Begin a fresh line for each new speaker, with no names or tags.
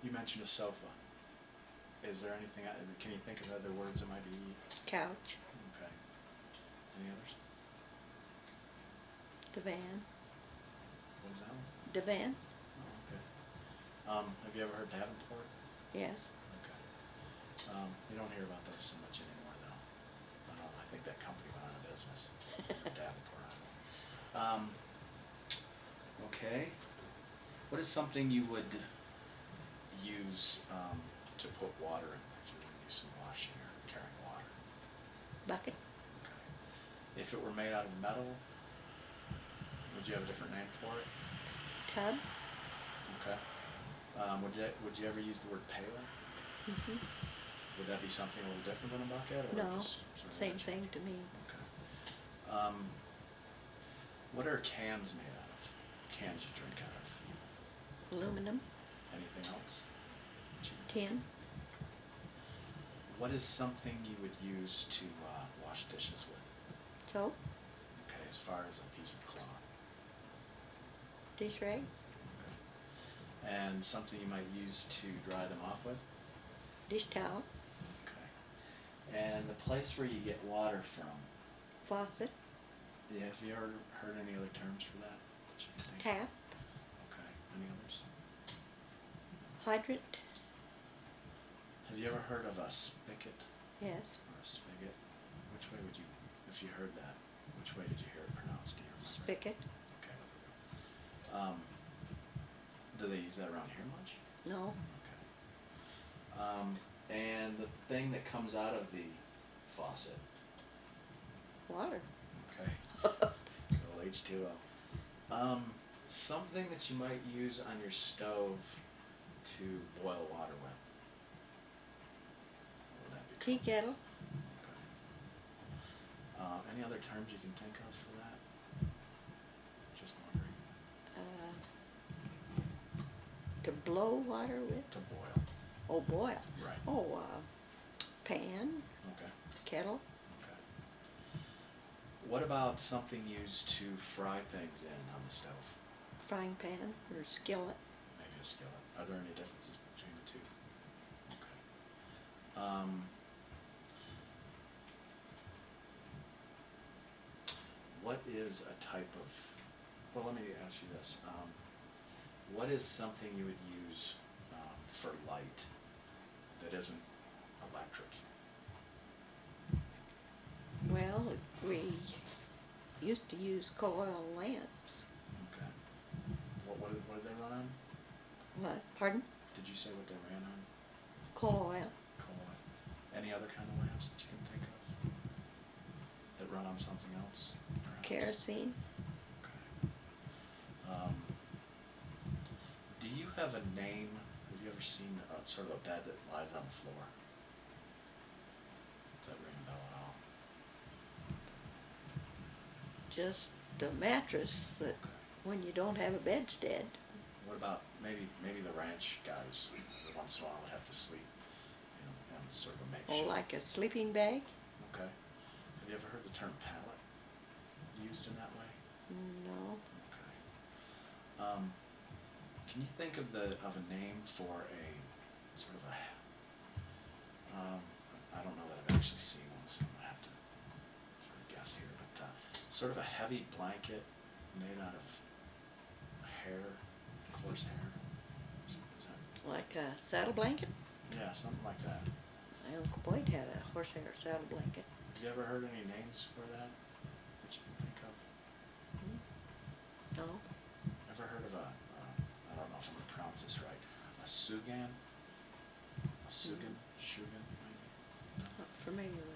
You mentioned a sofa. Is there anything, can you think of other words that might be?
Couch.
Okay. Any others?
Divan.
What is that one?
Divan.
Oh, okay. Have you ever heard Davenport?
Yes.
Okay. You don't hear about those so much anymore, though. I think that company went out of business. Davenport. Okay. What is something you would use to put water in if you were to do some washing or carrying water?
Bucket.
Okay. If it were made out of metal, would you have a different name for it?
Tub.
Okay. Would you ever use the word pail?
Mm-hmm.
Would that be something a little different than a bucket? Or
No,
just sort of
same thing to me.
Okay. What are cans made out of? Cans you drink out of?
Aluminum.
Anything else?
Tin.
What is something you would use to wash dishes with?
Soap.
Okay, as far as a piece of cloth.
Dish rag.
Okay. And something you might use to dry them off with?
Dish towel.
Okay. And the place where you get water from?
Faucet.
Yeah, have you ever heard any other terms for that?
Tap.
Okay. Any others?
Hydrant.
Have you ever heard of a spigot?
Yes.
Or a spigot? Which way would you, if you heard that, which way did you hear it pronounced? Do you remember?
Spigot.
Okay. Do they use that around here much?
No.
Okay. And the thing that comes out of the faucet?
Water.
Okay. Little H2O. Something that you might use on your stove to boil water with? What would that be
Tea
called?
kettle.
Okay. Any other terms you can think of for that? Just wondering.
To blow water with.
To boil.
Oh, boil.
Right.
Oh, pan.
Okay.
Kettle.
Okay. What about something used to fry things in on the stove?
Frying pan or skillet.
Maybe a skillet. Are there any differences between the two? Okay. What is a type of, well, let me ask you this. What is something you would use for light that isn't electric?
Well, we used to use coil lamps.
Okay. What did they run on?
What? Pardon?
Did you say what they ran on?
Coal oil.
Coal oil. Any other kind of lamps that you can think of that run on something else? Perhaps?
Kerosene.
Okay. Do you have a name? Have you ever seen sort of a bed that lies on the floor? Does that ring a bell at all?
Just the mattress that when you don't have a bedstead.
What about maybe the ranch guys? Once in a while would have to sleep, in sort of a makeshift.
Oh, like a sleeping bag?
Okay. Have you ever heard the term pallet used in that way?
No.
Okay. Can you think of a name for a sort of a I don't know that I've actually seen one, so I'm gonna have to sort of guess here, but sort of a heavy blanket made out of hair, coarse hair. Is that?
Like a saddle blanket?
Yeah, something like that.
My Uncle Boyd had a horsehair saddle blanket.
Have you ever heard any names for that you can think of?
No.
Ever heard of I don't know if I'm going to pronounce this right, a sugan? A sugan? Shugan, maybe? No?
Not familiar with